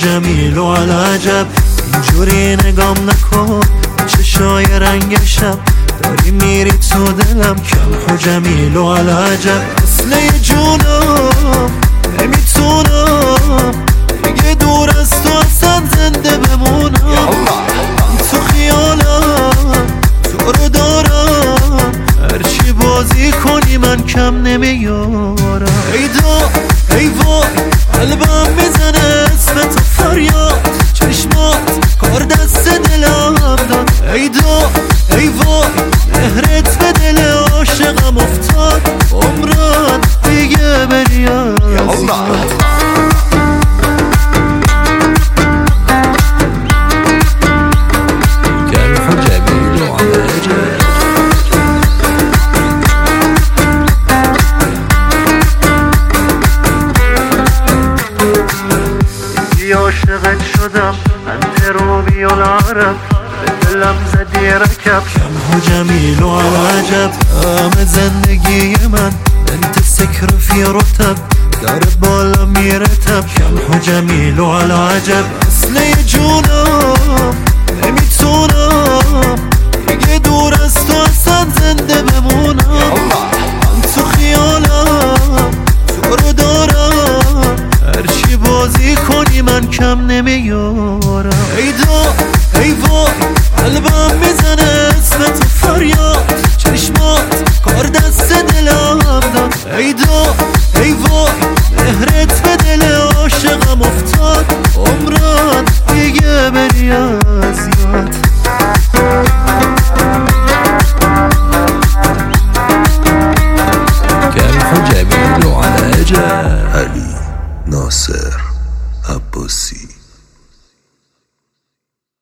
جمیل و العجب، اینجوری نگام نکن چشای رنگ شب، داری میری تو دلم کم و جمیل و العجب. اصله جونم نمیتونم دیگه دور از تو اصلا زنده بمونم، تو خیالم تو رو دارم، هرچی بازی کنی من کم نمیارم. ای دا ای وای قلبم میزنه اسم تو فریاد، چشمات کار دست دلم داد. ای دا ای وای مهرت به دل عاشقم افتاد، عمرت دیگه بری از یاد. عاشقت شدم انت روبی و العرب، به دلم زدی رکب کم و جمیل و العجب. همه زندگی من انت سکر فی رتب، داره بالا میرتب کم و جمیل و العجب. اصله جونم نمیتونم دیگه دور از تو اصلا زنده بمونم، من تو خیالم تو رو دارم، هرچی بازی کنی من کم نمیارم. ای دا ای وای قلبم میزنه اسم تو فریاد، چشمات کار دست دلم داد. ای دا ای وای مهرت به دل عاشقم افتاد، عمرت دیگه بری از یاد. جمیل و العجب. علی ناصر عباسی.